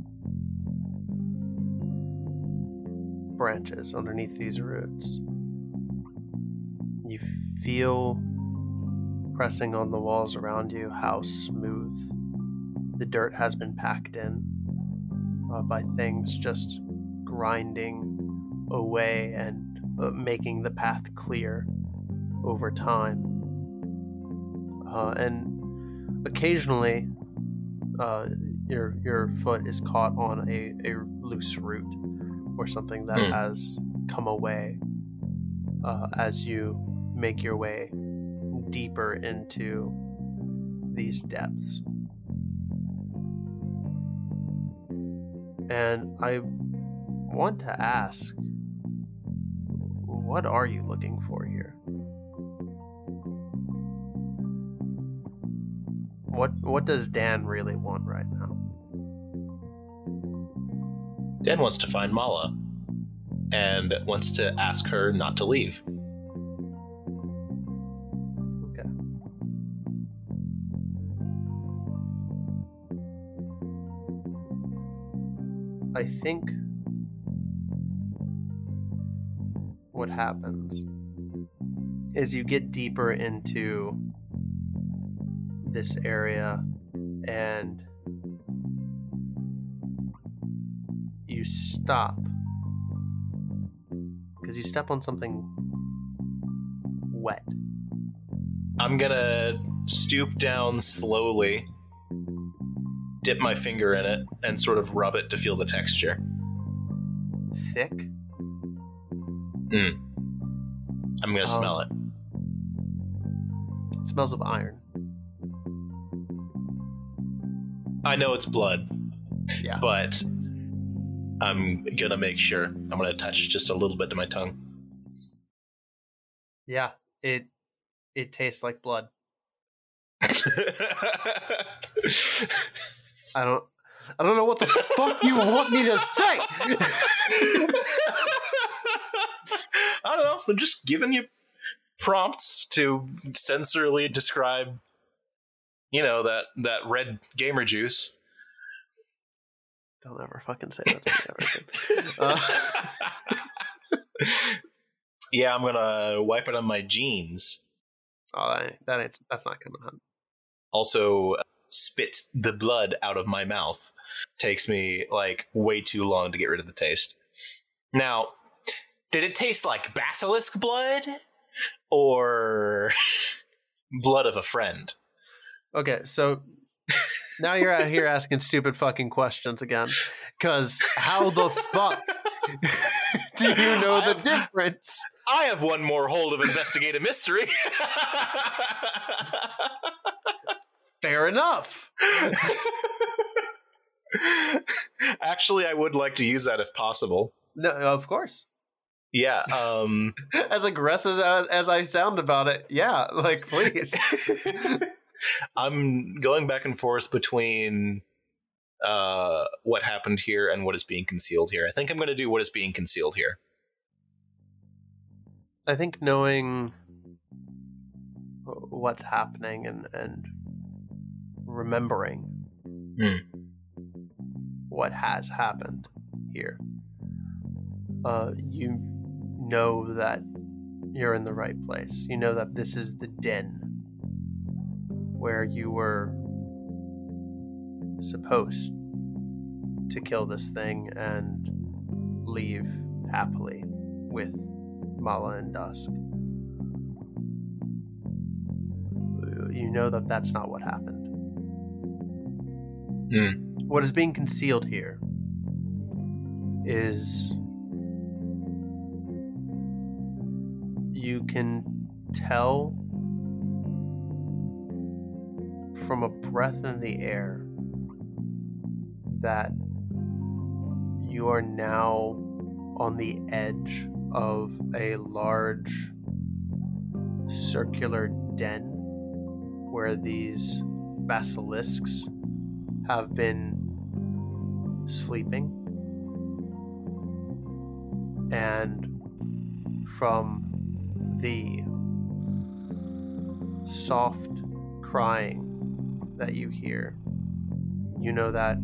Speaker 1: branches, underneath these roots, you feel pressing on the walls around you how smooth the dirt has been packed in uh, by things just grinding away and uh, making the path clear over time. Uh, and occasionally, uh, your your foot is caught on a, a loose root or something that mm. has come away uh, as you make your way deeper into these depths. And I want to ask, what are you looking for here? What what does Dan really want right now?
Speaker 2: Dan wants to find Mala and wants to ask her not to leave.
Speaker 1: Okay. I think what happens is you get deeper into this area and you stop because you step on something wet.
Speaker 2: I'm gonna stoop down slowly, dip my finger in it, and sort of rub it to feel the texture.
Speaker 1: Thick?
Speaker 2: Mm. I'm gonna um, smell it.
Speaker 1: It smells of iron.
Speaker 2: I know it's blood,
Speaker 1: yeah,
Speaker 2: but I'm gonna make sure. I'm gonna touch just a little bit to my tongue.
Speaker 1: Yeah, it it tastes like blood. I don't I don't know what the fuck you want me to say.
Speaker 2: I don't know. I'm just giving you prompts to sensorily describe, you know, that, that red gamer juice.
Speaker 1: Don't ever fucking say that to me ever. uh.
Speaker 2: Yeah, I'm gonna wipe it on my jeans.
Speaker 1: Oh, that ain't, that ain't, that's not coming out.
Speaker 2: Also, spit the blood out of my mouth. Takes me, like, way too long to get rid of the taste. Now, did it taste like basilisk blood? Or blood of a friend?
Speaker 1: Okay, so now you're out here asking stupid fucking questions again. Because how the fuck do you know the
Speaker 2: I've,
Speaker 1: difference?
Speaker 2: I have one more hold of investigate a mystery.
Speaker 1: Fair enough.
Speaker 2: Actually, I would like to use that if possible.
Speaker 1: No, of course.
Speaker 2: Yeah. Um,
Speaker 1: as aggressive as, as I sound about it, yeah, like, please.
Speaker 2: I'm going back and forth between uh, what happened here and what is being concealed here. I think I'm going to do what is being concealed here.
Speaker 1: I think knowing what's happening and, and remembering
Speaker 2: mm.
Speaker 1: what has happened here, uh, you know that you're in the right place. You know that this is the den where you were supposed to kill this thing and leave happily with Mala and Dusk. You know that that's not what happened.
Speaker 2: Mm.
Speaker 1: What is being concealed here is you can tell from a breath in the air that you are now on the edge of a large circular den where these basilisks have been sleeping. And from the soft crying that you hear, you know that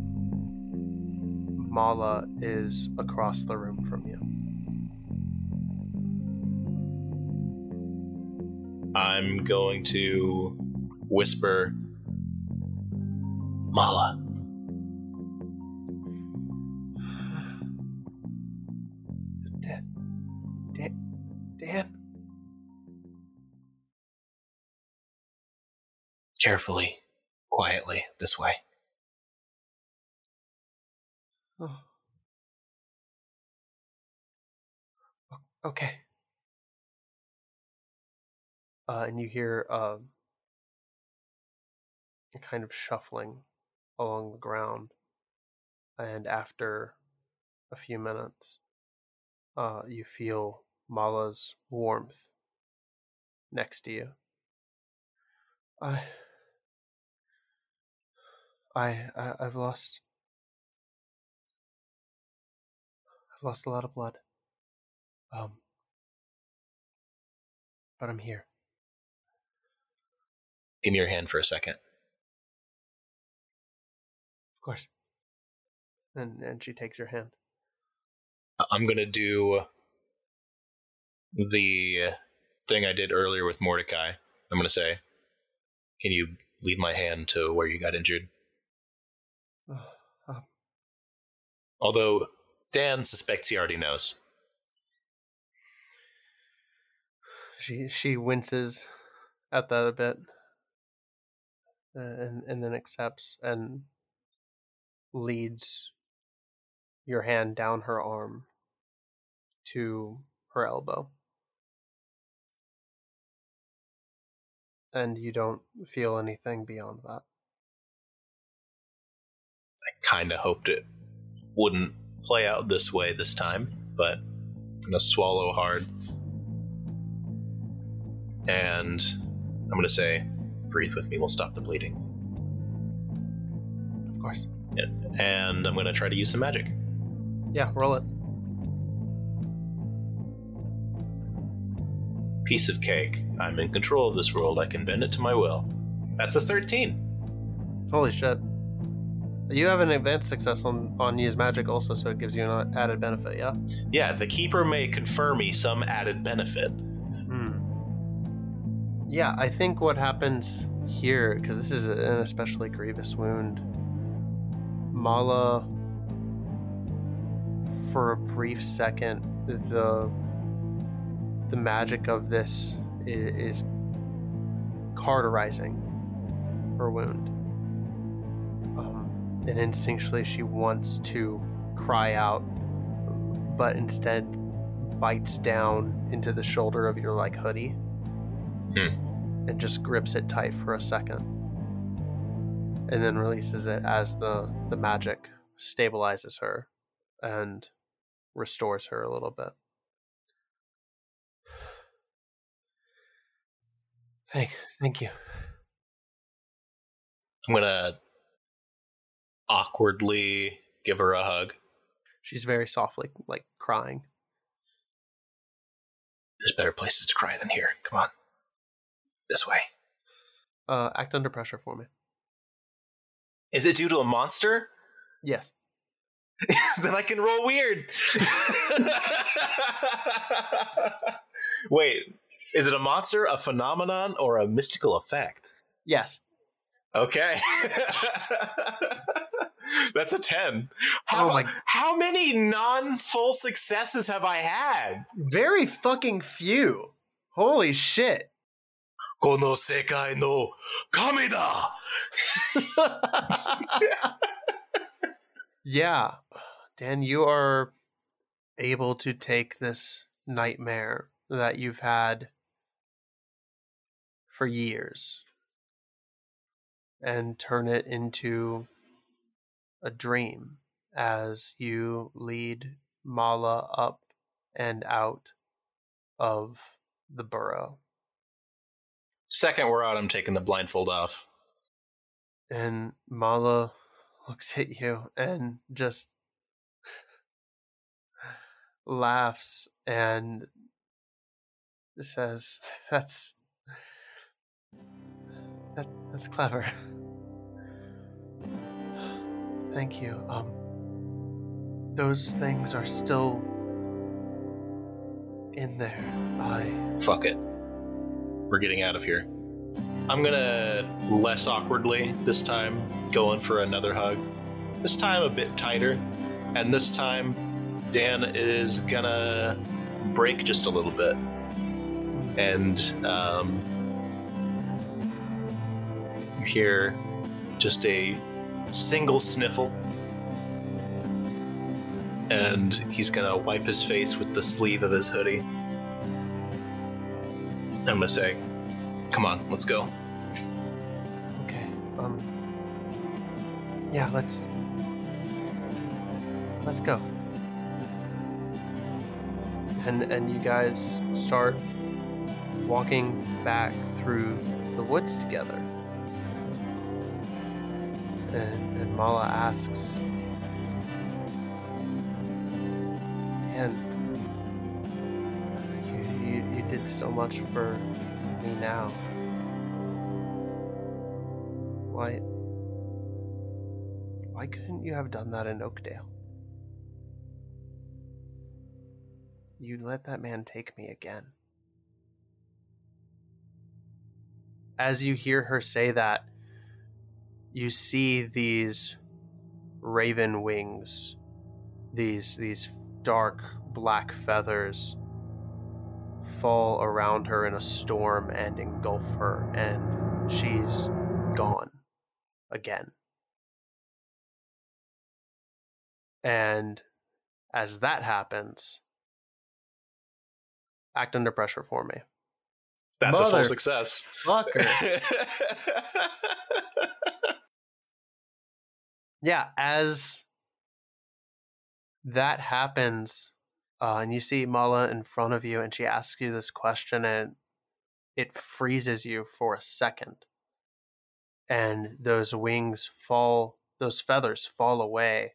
Speaker 1: Mala is across the room from you.
Speaker 2: I'm going to whisper, Mala.
Speaker 1: Dan, Dan, Dan.
Speaker 2: Carefully, quietly, this way.
Speaker 1: Oh. Okay. Uh, and you hear uh, a kind of shuffling along the ground. And after a few minutes, uh, you feel Mala's warmth next to you. I, I, I I've lost, I've lost a lot of blood. Um, but I'm here.
Speaker 2: Give me your hand for a second.
Speaker 1: Of course. And and she takes your hand.
Speaker 2: I'm going to do the thing I did earlier with Mordecai. I'm going to say, can you lead my hand to where you got injured?
Speaker 1: Uh, uh,
Speaker 2: Although Dan suspects he already knows.
Speaker 1: She she winces at that a bit, uh, and and then accepts and leads your hand down her arm to her elbow. And you don't feel anything beyond that.
Speaker 2: I kind of hoped it wouldn't play out this way this time, but I'm going to swallow hard. And I'm going to say, breathe with me, we'll stop the bleeding.
Speaker 1: Of course.
Speaker 2: And, and I'm going to try to use some magic.
Speaker 1: Yeah, roll it.
Speaker 2: Piece of cake. I'm in control of this world. I can bend it to my will. That's a thirteen.
Speaker 1: Holy shit. You have an advanced success on, on use magic also, so it gives you an added benefit, yeah?
Speaker 2: Yeah, the keeper may confer me some added benefit.
Speaker 1: Hmm. Yeah, I think what happens here, because this is an especially grievous wound, Mala, for a brief second, the the magic of this is, is cauterizing her wound. Um, and instinctually she wants to cry out, but instead bites down into the shoulder of your like hoodie
Speaker 2: Hmm.
Speaker 1: and just grips it tight for a second. And then releases it as the, the magic stabilizes her and restores her a little bit. Thank, thank you.
Speaker 2: I'm going to awkwardly give her a hug.
Speaker 1: She's very softly, like, crying.
Speaker 2: There's better places to cry than here. Come on. This way.
Speaker 1: Uh, act under pressure for me.
Speaker 2: Is it due to a monster?
Speaker 1: Yes.
Speaker 2: Then I can roll weird. Wait, is it a monster, a phenomenon, or a mystical effect?
Speaker 1: Yes.
Speaker 2: Okay. That's a ten. How,
Speaker 1: Oh my-
Speaker 2: how many non-full successes have I had?
Speaker 1: Very fucking few. Holy shit.
Speaker 2: Kono sekai no kami da!
Speaker 1: Yeah. Dan, you are able to take this nightmare that you've had for years and turn it into a dream as you lead Mala up and out of the burrow
Speaker 2: Second we're out, I'm taking the blindfold off.
Speaker 1: And Mala looks at you and just laughs and says, "That's that, that's clever. Thank you. Um, those things are still in there. I
Speaker 2: Fuck it. We're getting out of here. I'm gonna, less awkwardly this time, go in for another hug. This time a bit tighter, and this time Dan is gonna break just a little bit. And um, you hear just a single sniffle, and he's gonna wipe his face with the sleeve of his hoodie. I'm gonna say, come on, let's go.
Speaker 1: Okay. Um. Yeah, let's let's go. And and you guys start walking back through the woods together. And and Mala asks, "And you, you you did so much for me now. Why why couldn't you have done that in Oakdale? You let that man take me again." As you hear her say that, you see these raven wings, these these dark black feathers fall around her in a storm and engulf her, and she's gone again. And as that happens, act under pressure for me.
Speaker 2: That's a full
Speaker 1: Mother
Speaker 2: success.
Speaker 1: Fucker. Yeah, as that happens, uh, and you see Mala in front of you, and she asks you this question, and it freezes you for a second. And those wings fall, those feathers fall away.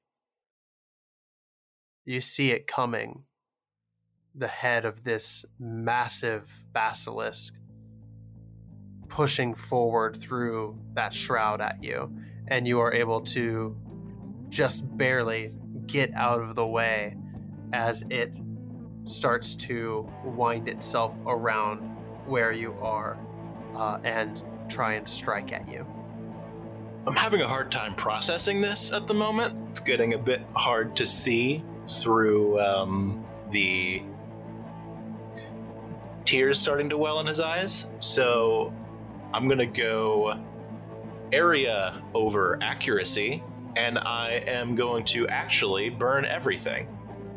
Speaker 1: You see it coming. The head of this massive basilisk pushing forward through that shroud at you, and you are able to just barely get out of the way as it starts to wind itself around where you are uh, and try and strike at you.
Speaker 2: I'm having a hard time processing this at the moment. It's getting a bit hard to see through um, the tears starting to well in his eyes. So I'm going to go area over accuracy, and I am going to actually burn everything.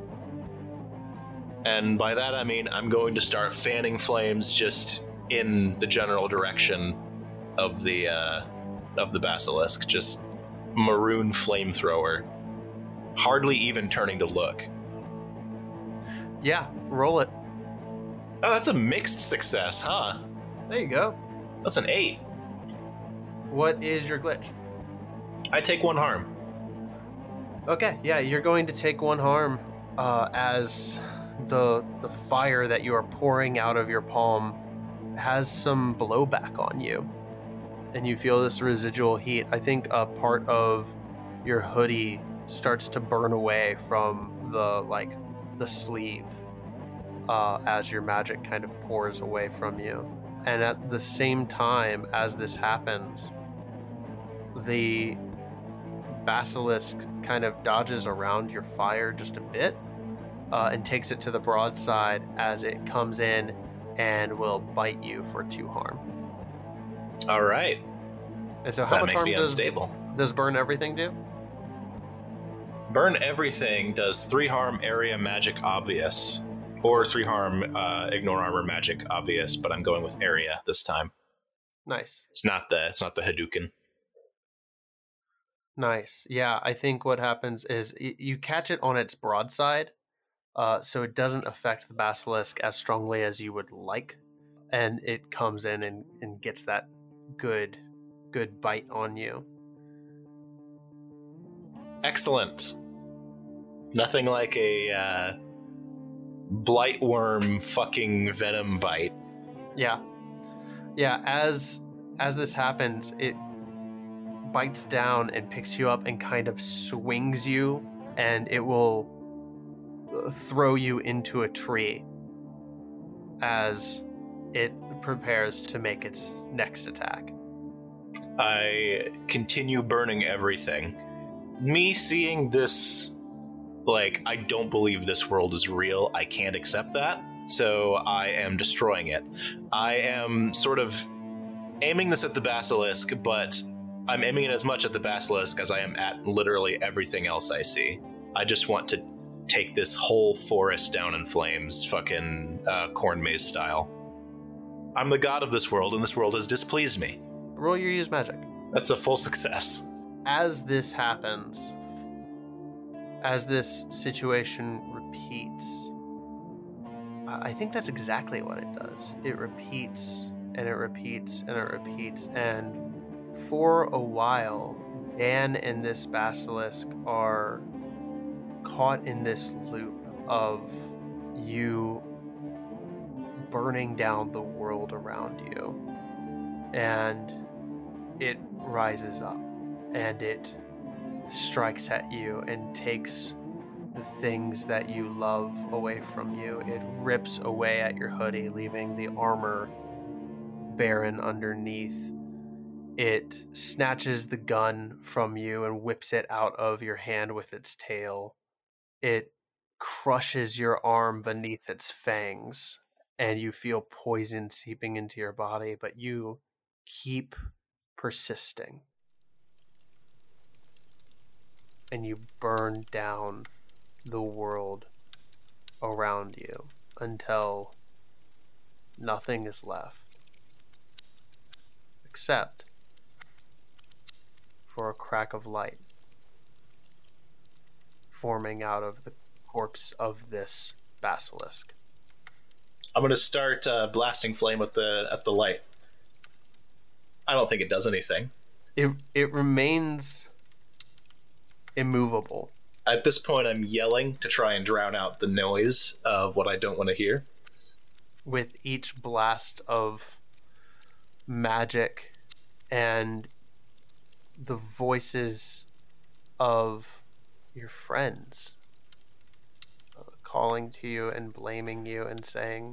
Speaker 2: And by that I mean I'm going to start fanning flames just in the general direction of the uh, of the basilisk, just maroon flamethrower, hardly even turning to look.
Speaker 1: Yeah, roll it.
Speaker 2: Oh, that's a mixed success, huh?
Speaker 1: There you go.
Speaker 2: That's an eight.
Speaker 1: What is your glitch?
Speaker 2: I take one harm.
Speaker 1: Okay, yeah, you're going to take one harm uh, as the the fire that you are pouring out of your palm has some blowback on you, and you feel this residual heat. I think a part of your hoodie starts to burn away from the like the sleeve uh, as your magic kind of pours away from you. And at the same time as this happens, the basilisk kind of dodges around your fire just a bit uh, and takes it to the broadside as it comes in and will bite you for two harm.
Speaker 2: All right.
Speaker 1: And so how
Speaker 2: that
Speaker 1: much
Speaker 2: makes
Speaker 1: harm
Speaker 2: me
Speaker 1: does,
Speaker 2: unstable.
Speaker 1: does burn everything do?
Speaker 2: Burn everything does three harm area magic obvious, or three harm uh, ignore armor magic obvious, but I'm going with area this time.
Speaker 1: Nice.
Speaker 2: It's not the it's not the Hadouken.
Speaker 1: Nice. Yeah, I think what happens is y- you catch it on its broadside, uh, so it doesn't affect the basilisk as strongly as you would like. and it comes in and, and gets that good, good bite on you.
Speaker 2: Excellent. Nothing like a uh, blightworm fucking venom bite.
Speaker 1: Yeah. Yeah, as as this happens, it bites down and picks you up and kind of swings you, and it will throw you into a tree as it prepares to make its next attack.
Speaker 2: I continue burning everything. Me seeing this, like, I don't believe this world is real. I can't accept that. So I am destroying it. I am sort of aiming this at the basilisk, but I'm aiming it as much at the basilisk as I am at literally everything else I see. I just want to take this whole forest down in flames, fucking uh, corn maze style. I'm the god of this world, and this world has displeased me.
Speaker 1: Roll your use magic.
Speaker 2: That's a full success.
Speaker 1: As this happens, as this situation repeats, I think that's exactly what it does. It repeats and it repeats and it repeats, and for a while, Dan and this basilisk are caught in this loop of you burning down the world around you. And it rises up and it strikes at you and takes the things that you love away from you. It rips away at your hoodie, leaving the armor barren underneath. It snatches the gun from you and whips it out of your hand with its tail. It crushes your arm beneath its fangs, and you feel poison seeping into your body, but you keep persisting. And you burn down the world around you until nothing is left except for a crack of light forming out of the corpse of this basilisk.
Speaker 2: I'm gonna start uh, blasting flame at the at the light. I don't think it does anything.
Speaker 1: It it remains immovable.
Speaker 2: At this point, I'm yelling to try and drown out the noise of what I don't want to hear.
Speaker 1: With each blast of magic and the voices of your friends uh, calling to you and blaming you and saying,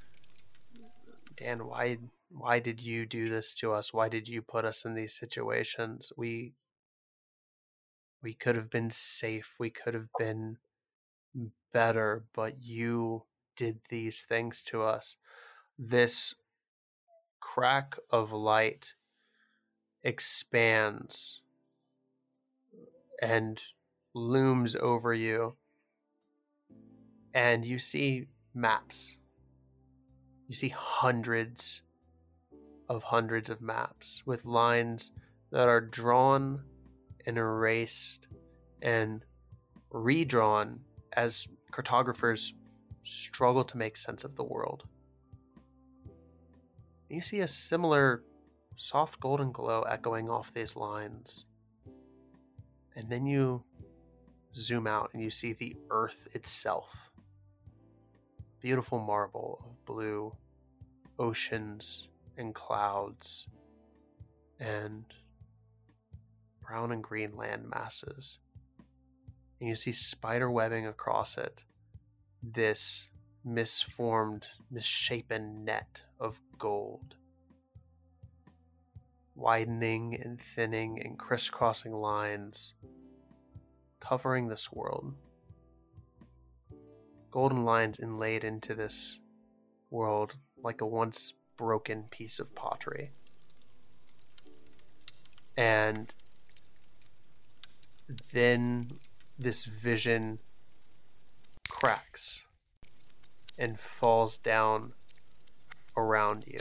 Speaker 1: Dan, why why did you do this to us? Why did you put us in these situations? We we could have been safe. We could have been better, but you did these things to us. This crack of light expands and looms over you, and you see maps. You see hundreds of hundreds of maps with lines that are drawn and erased and redrawn as cartographers struggle to make sense of the world. You see a similar soft golden glow echoing off these lines. And then you zoom out and you see the earth itself. Beautiful marble of blue oceans and clouds and brown and green land masses. And you see spider webbing across it, this misformed, misshapen net of gold, widening and thinning and crisscrossing lines, covering this world. Golden lines inlaid into this world like a once broken piece of pottery. And then this vision cracks and falls down around you.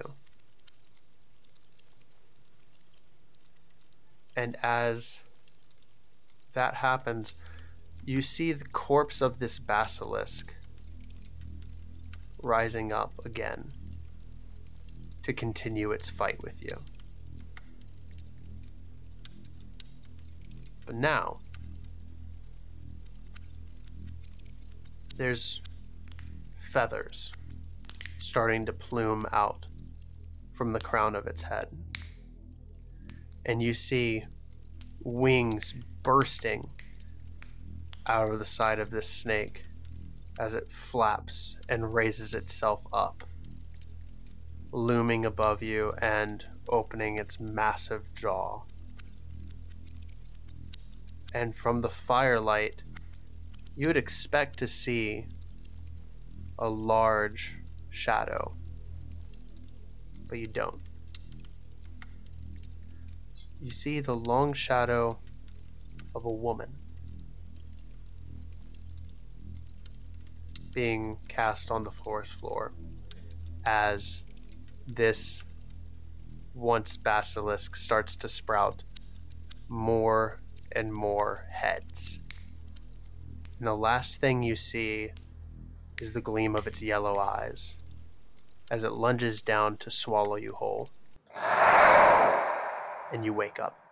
Speaker 1: And as that happens, you see the corpse of this basilisk rising up again. to continue its fight with you. But now, there's feathers starting to plume out from the crown of its head. And you see wings bursting out of the side of this snake as it flaps and raises itself up, looming above you and opening its massive jaw. And from the firelight, you would expect to see a large shadow, but you don't. You see the long shadow of a woman being cast on the forest floor as this once basilisk starts to sprout more and more heads. And the last thing you see is the gleam of its yellow eyes as it lunges down to swallow you whole. And you wake up.